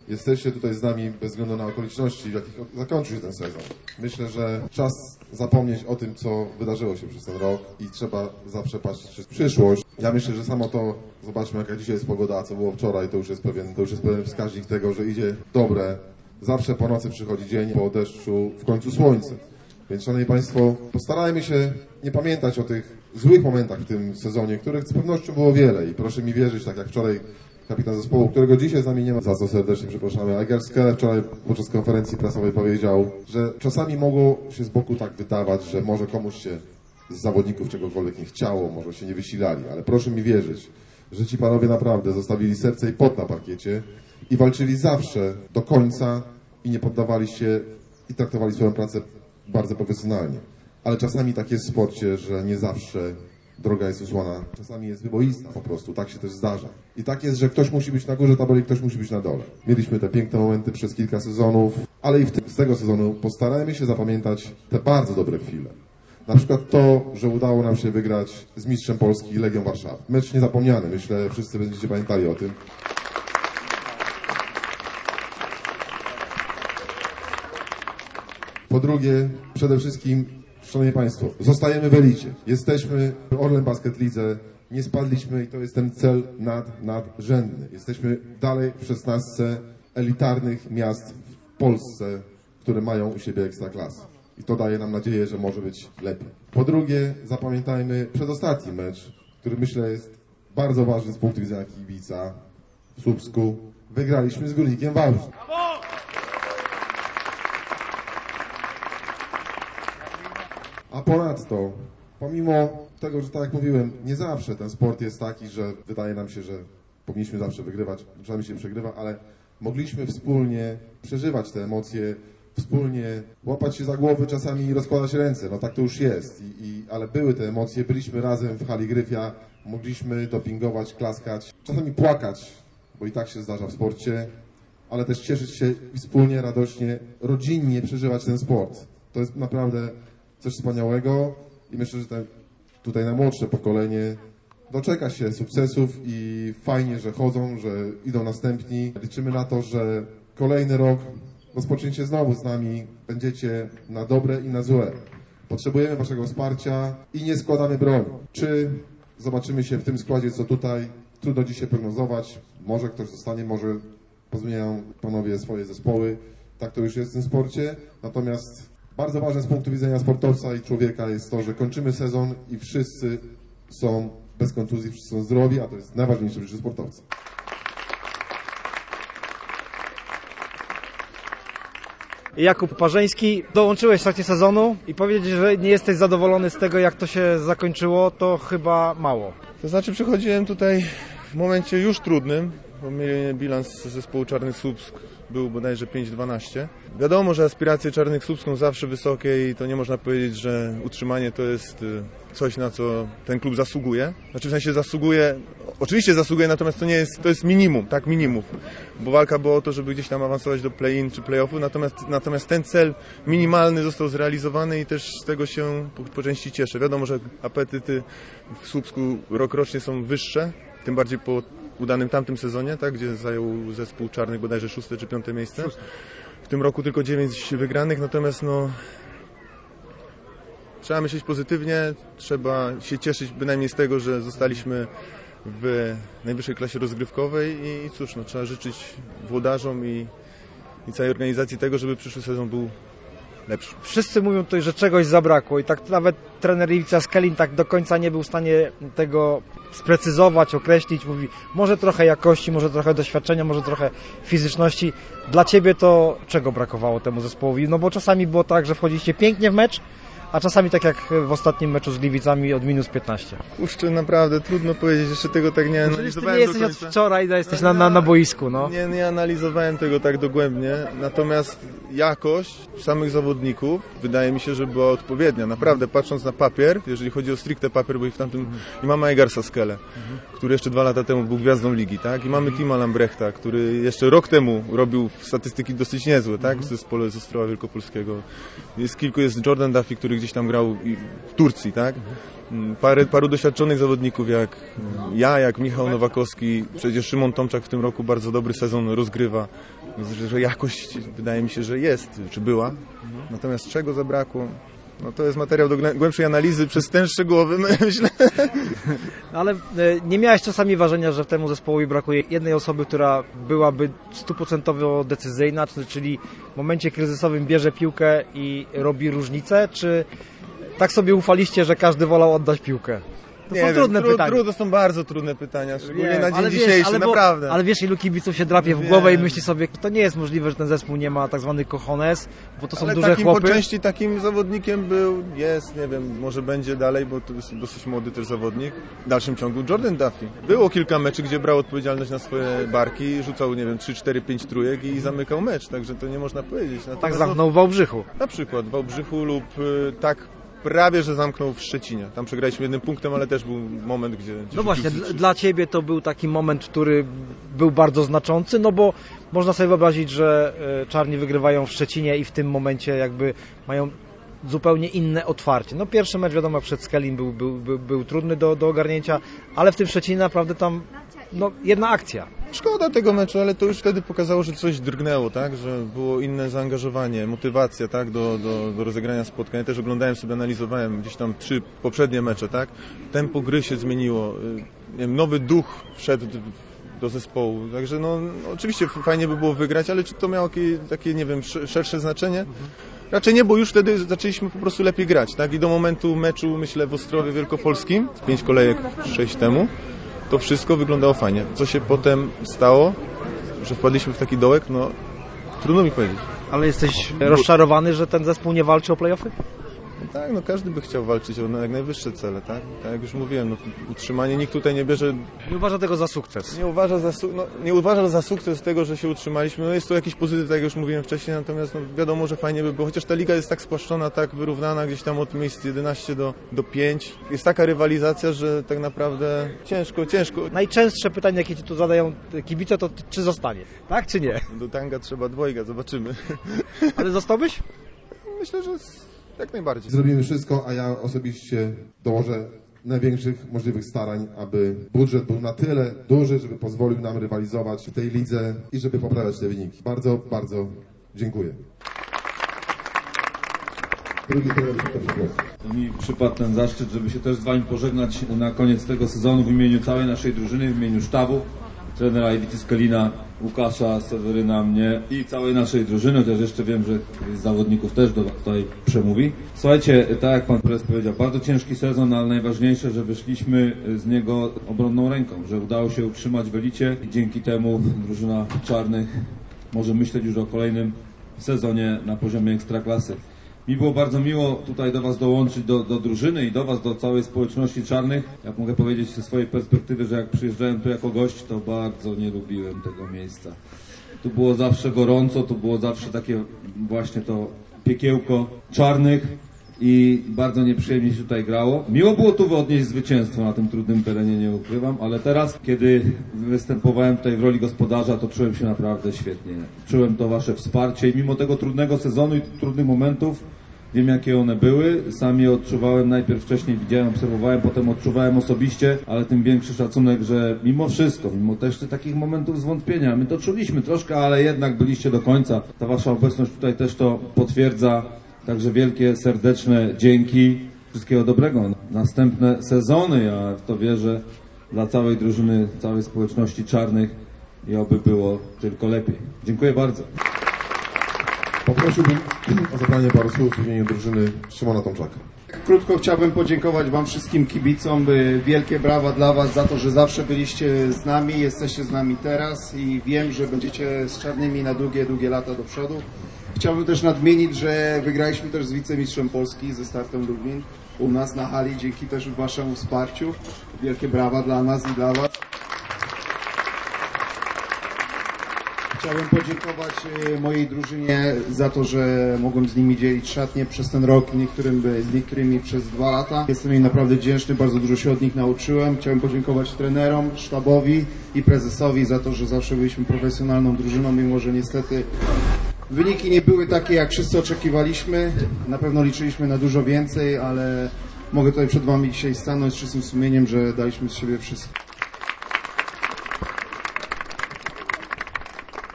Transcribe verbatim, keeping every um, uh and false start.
Jesteście tutaj z nami bez względu na okoliczności, w jakich zakończył się ten sezon. Myślę, że czas zapomnieć o tym, co wydarzyło się przez ten rok i trzeba zawsze patrzeć w przyszłość. Ja myślę, że samo to, zobaczmy jaka dzisiaj jest pogoda, a co było wczoraj, to już jest pewien, to już jest pewien wskaźnik tego, że idzie dobre. Zawsze po nocy przychodzi dzień, po deszczu w końcu słońce. Więc szanowni Państwo, postarajmy się nie pamiętać o tych złych momentach w tym sezonie, których z pewnością było wiele i proszę mi wierzyć, tak jak wczoraj kapitan zespołu, którego dzisiaj z nami nie ma, za co serdecznie przepraszamy. Iker Skele wczoraj podczas konferencji prasowej powiedział, że czasami mogło się z boku tak wydawać, że może komuś się z zawodników czegokolwiek nie chciało, może się nie wysilali, ale proszę mi wierzyć, że ci panowie naprawdę zostawili serce i pot na parkiecie i walczyli zawsze do końca i nie poddawali się i traktowali swoją pracę bardzo profesjonalnie. Ale czasami tak jest w sporcie, że nie zawsze droga jest usłana. Czasami jest wyboista po prostu, tak się też zdarza. I tak jest, że ktoś musi być na górze tabeli, ktoś musi być na dole. Mieliśmy te piękne momenty przez kilka sezonów, ale i w tym, z tego sezonu postarajmy się zapamiętać te bardzo dobre chwile. Na przykład to, że udało nam się wygrać z mistrzem Polski Legią Warszawa. Mecz niezapomniany, myślę, wszyscy będziecie pamiętali o tym. Po drugie, przede wszystkim, szanowni Państwo, zostajemy w elicie. Jesteśmy w Orlen Basket Lidze, nie spadliśmy i to jest ten cel nad, nadrzędny. Jesteśmy dalej w szesnastce elitarnych miast w Polsce, które mają u siebie ekstraklasy. I to daje nam nadzieję, że może być lepiej. Po drugie, zapamiętajmy przedostatni mecz, który myślę jest bardzo ważny z punktu widzenia kibica w Słupsku. Wygraliśmy z Górnikiem Wałbrzych. A ponadto, pomimo tego, że tak jak mówiłem, nie zawsze ten sport jest taki, że wydaje nam się, że powinniśmy zawsze wygrywać, czasami się przegrywa, ale mogliśmy wspólnie przeżywać te emocje, wspólnie łapać się za głowy, czasami rozkładać ręce, no tak to już jest, I, i, ale były te emocje, byliśmy razem w hali Gryfia, mogliśmy dopingować, klaskać, czasami płakać, bo i tak się zdarza w sporcie, ale też cieszyć się i wspólnie, radośnie, rodzinnie przeżywać ten sport. To jest naprawdę coś wspaniałego i myślę, że te, tutaj najmłodsze pokolenie doczeka się sukcesów i fajnie, że chodzą, że idą następni. Liczymy na to, że kolejny rok rozpoczniecie znowu z nami, będziecie na dobre i na złe. Potrzebujemy waszego wsparcia i nie składamy broni. Czy zobaczymy się w tym składzie, co tutaj? Trudno dzisiaj prognozować. Może ktoś zostanie, może pozmieniają panowie swoje zespoły. Tak to już jest w tym sporcie. Natomiast bardzo ważne z punktu widzenia sportowca i człowieka jest to, że kończymy sezon i wszyscy są bez kontuzji, wszyscy są zdrowi, a to jest najważniejsze w życiu sportowca. Jakub Parzeński, dołączyłeś w trakcie sezonu i powiedzieć, że nie jesteś zadowolony z tego, jak to się zakończyło, to chyba mało. To znaczy przychodziłem tutaj w momencie już trudnym, bo mieli bilans zespołu Czarnych Słupsk był bodajże pięć dwanaście. Wiadomo, że aspiracje Czarnych Słupsk są zawsze wysokie i to nie można powiedzieć, że utrzymanie to jest coś, na co ten klub zasługuje. Znaczy w sensie zasługuje, oczywiście zasługuje, natomiast to nie jest, to jest minimum, tak minimum. Bo walka była o to, żeby gdzieś tam awansować do play-in czy play-offu, natomiast, natomiast ten cel minimalny został zrealizowany i też z tego się po, po części cieszę. Wiadomo, że apetyty w Słupsku rokrocznie są wyższe, tym bardziej po udanym tamtym sezonie, tak, gdzie zajął zespół Czarnych bodajże szóste czy piąte miejsce. W tym roku tylko dziewięć wygranych, natomiast no trzeba myśleć pozytywnie, trzeba się cieszyć bynajmniej z tego, że zostaliśmy w najwyższej klasie rozgrywkowej i cóż, no, trzeba życzyć włodarzom i, i całej organizacji tego, żeby przyszły sezon był lepszy. Wszyscy mówią tutaj, że czegoś zabrakło i tak nawet trener Iwica Skelin tak do końca nie był w stanie tego sprecyzować, określić. Mówi, może trochę jakości, może trochę doświadczenia, może trochę fizyczności. Dla Ciebie to czego brakowało temu zespołowi? No bo czasami było tak, że wchodziliście pięknie w mecz, a czasami tak jak w ostatnim meczu z Gliwicami od minus piętnaście. Kurczę, naprawdę trudno powiedzieć, jeszcze tego tak nie analizowałem. Ty nie jesteś od wczoraj, jesteś na, na, na boisku, no. Nie, nie analizowałem tego tak dogłębnie, natomiast jakość samych zawodników wydaje mi się, że była odpowiednia. Naprawdę, patrząc na papier, jeżeli chodzi o stricte papier, bo i w tamtym i mamy Egarsa Skelę, który jeszcze dwa lata temu był gwiazdą ligi, tak? I mamy Tima Lambrechta, który jeszcze rok temu robił statystyki dosyć niezłe, tak? W zespole z Ostrowa Wielkopolskiego. Jest kilku, jest Jordan Duffy, który gdzieś tam grał w Turcji, tak? Parę, paru doświadczonych zawodników jak ja, jak Michał Nowakowski, przecież Szymon Tomczak w tym roku bardzo dobry sezon rozgrywa, więc że jakość wydaje mi się, że jest, czy była. Natomiast czego zabrakło? No to jest materiał do głębszej analizy, przez ten szczegółowy, myślę. Ale nie miałeś czasami wrażenia, że temu zespołowi brakuje jednej osoby, która byłaby stuprocentowo decyzyjna, czyli w momencie kryzysowym bierze piłkę i robi różnicę, czy tak sobie ufaliście, że każdy wolał oddać piłkę? To nie są wiem, trudne tru, pytania. Tru, to są bardzo trudne pytania, szczególnie Wiem, na dzień ale wiesz, dzisiejszy, ale bo, naprawdę. Ale wiesz, ilu kibiców się drapie w Wiem. głowę i myśli sobie, to nie jest możliwe, że ten zespół nie ma tak zwanych cojones, bo to są ale duże takim chłopy. po części takim zawodnikiem był, jest, nie wiem, może będzie dalej, bo to jest dosyć młody też zawodnik. W dalszym ciągu Jordan Duffy. Było kilka meczy, gdzie brał odpowiedzialność na swoje barki, rzucał, nie wiem, trzy, cztery, pięć trójek i zamykał mecz, także to nie można powiedzieć. Natomiast Tak zamknął w Wałbrzychu. Na przykład w Wałbrzychu lub y, tak prawie, że zamknął w Szczecinie. Tam przegraliśmy jednym punktem, ale też był moment, gdzie... gdzie No właśnie, rzucił- dla, dla Ciebie to był taki moment, który był bardzo znaczący, no bo można sobie wyobrazić, że e, Czarni wygrywają w Szczecinie i w tym momencie jakby mają zupełnie inne otwarcie. No pierwszy mecz, wiadomo, przed Skelim był, był, był, był trudny do, do ogarnięcia, ale w tym Szczecinie naprawdę tam no, jedna akcja. Szkoda tego meczu, ale to już wtedy pokazało, że coś drgnęło, tak? Że było inne zaangażowanie, motywacja, tak? Do, do, do rozegrania spotkań. Ja też oglądałem sobie, analizowałem gdzieś tam trzy poprzednie mecze, tak? Tempo gry się zmieniło, nie wiem, nowy duch wszedł do zespołu. Także no, oczywiście fajnie by było wygrać, ale czy to miało takie, takie nie wiem, szersze znaczenie? Raczej nie, bo już wtedy zaczęliśmy po prostu lepiej grać, tak? I do momentu meczu, myślę, w Ostrowie Wielkopolskim, pięć kolejek, sześć temu, to wszystko wyglądało fajnie. Co się potem stało, że wpadliśmy w taki dołek, no trudno mi powiedzieć. Ale jesteś rozczarowany, że ten zespół nie walczy o play-offy? No tak, no każdy by chciał walczyć o jak najwyższe cele, tak? Tak jak już mówiłem, no, utrzymanie nikt tutaj nie bierze, Nie uważa tego za sukces. nie uważa za, su- no, nie uważa za sukces tego, że się utrzymaliśmy. No jest to jakiś pozytyw, tak jak już mówiłem wcześniej, natomiast no, wiadomo, że fajnie by było, chociaż ta liga jest tak spłaszczona, tak wyrównana gdzieś tam od miejsc jedenaście do, do pięć. Jest taka rywalizacja, że tak naprawdę ciężko, ciężko. Najczęstsze pytanie, jakie Ci tu zadają kibice, to czy zostanie? Tak czy nie? Do tanga trzeba dwojga, zobaczymy. Ale zostałbyś? Myślę, że jak najbardziej. Zrobimy wszystko, a ja osobiście dołożę największych możliwych starań, aby budżet był na tyle duży, żeby pozwolił nam rywalizować w tej lidze i żeby poprawiać te wyniki. Bardzo, bardzo dziękuję. Drugi trener, proszę głos. Mi przypadł ten zaszczyt, żeby się też z Wami pożegnać na koniec tego sezonu w imieniu całej naszej drużyny, w imieniu sztabu, trenera Iwicy Skelina, Łukasza, Seweryna, mnie i całej naszej drużyny, chociaż jeszcze wiem, że z zawodników też do Was tutaj przemówi. Słuchajcie, tak jak Pan Prezes powiedział, bardzo ciężki sezon, ale najważniejsze, że wyszliśmy z niego obronną ręką, że udało się utrzymać w elicie i dzięki temu drużyna Czarnych może myśleć już o kolejnym sezonie na poziomie Ekstraklasy. Mi było bardzo miło tutaj do Was dołączyć, do, do drużyny i do Was, do całej społeczności Czarnych. Jak mogę powiedzieć ze swojej perspektywy, że jak przyjeżdżałem tu jako gość, to bardzo nie lubiłem tego miejsca. Tu było zawsze gorąco, tu było zawsze takie właśnie to piekiełko Czarnych i bardzo nieprzyjemnie się tutaj grało. Miło było tu odnieść zwycięstwo na tym trudnym terenie, nie ukrywam, ale teraz, kiedy występowałem tutaj w roli gospodarza, to czułem się naprawdę świetnie. Czułem to Wasze wsparcie i mimo tego trudnego sezonu i trudnych momentów, wiem jakie one były, sam je odczuwałem, najpierw wcześniej widziałem, obserwowałem, potem odczuwałem osobiście, ale tym większy szacunek, że mimo wszystko, mimo też takich momentów zwątpienia, my to czuliśmy troszkę, ale jednak byliście do końca. Ta Wasza obecność tutaj też to potwierdza. Także wielkie, serdeczne dzięki. Wszystkiego dobrego. Następne sezony, ja w to wierzę, dla całej drużyny, całej społeczności Czarnych i oby było tylko lepiej. Dziękuję bardzo. Poprosiłbym o zabranie paru słów w imieniu drużyny Szymona Tomczaka. Krótko chciałbym podziękować Wam wszystkim kibicom. Wielkie brawa dla Was za to, że zawsze byliście z nami, jesteście z nami teraz i wiem, że będziecie z Czarnymi na długie, długie lata do przodu. Chciałbym też nadmienić, że wygraliśmy też z wicemistrzem Polski, ze Startem Lublin u nas na hali, dzięki też Waszemu wsparciu. Wielkie brawa dla nas i dla Was. Chciałbym podziękować e, mojej drużynie za to, że mogłem z nimi dzielić szatnię przez ten rok, niektórym, z niektórymi przez dwa lata. Jestem im naprawdę wdzięczny, bardzo dużo się od nich nauczyłem. Chciałbym podziękować trenerom, sztabowi i prezesowi za to, że zawsze byliśmy profesjonalną drużyną, mimo że niestety wyniki nie były takie, jak wszyscy oczekiwaliśmy. Na pewno liczyliśmy na dużo więcej, ale mogę tutaj przed Wami dzisiaj stanąć z czystym sumieniem, że daliśmy z siebie wszystko.